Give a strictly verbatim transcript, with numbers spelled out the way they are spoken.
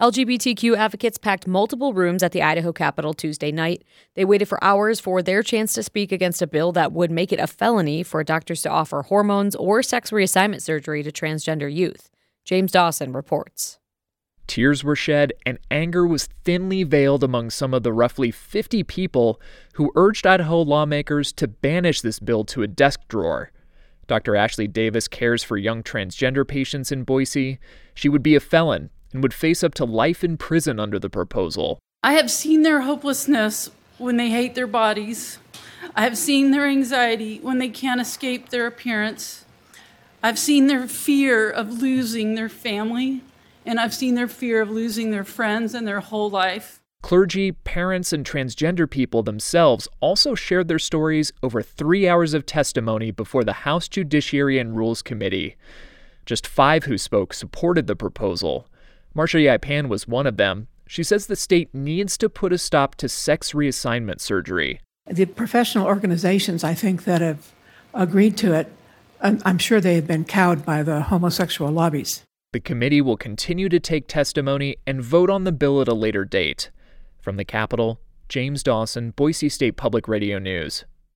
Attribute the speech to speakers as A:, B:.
A: L G B T Q advocates packed multiple rooms at the Idaho Capitol Tuesday night. They waited for hours for their chance to speak against a bill that would make it a felony for doctors to offer hormones or sex reassignment surgery to transgender youth. James Dawson reports.
B: Tears were shed and anger was thinly veiled among some of the roughly fifty people who urged Idaho lawmakers to banish this bill to a desk drawer. Doctor Ashley Davis cares for young transgender patients in Boise. She would be a felon and would face up to life in prison under the proposal.
C: I have seen their hopelessness when they hate their bodies. I have seen their anxiety when they can't escape their appearance. I've seen their fear of losing their family, and I've seen their fear of losing their friends and their whole life.
B: Clergy, parents, and transgender people themselves also shared their stories over three hours of testimony before the House Judiciary and Rules Committee. Just five who spoke supported the proposal. Marcia Yaipan was one of them. She says the state needs to put a stop to sex reassignment surgery.
D: The professional organizations, I think, that have agreed to it, I'm, I'm sure they have been cowed by the homosexual lobbies.
B: The committee will continue to take testimony and vote on the bill at a later date. From the Capitol, James Dawson, Boise State Public Radio News.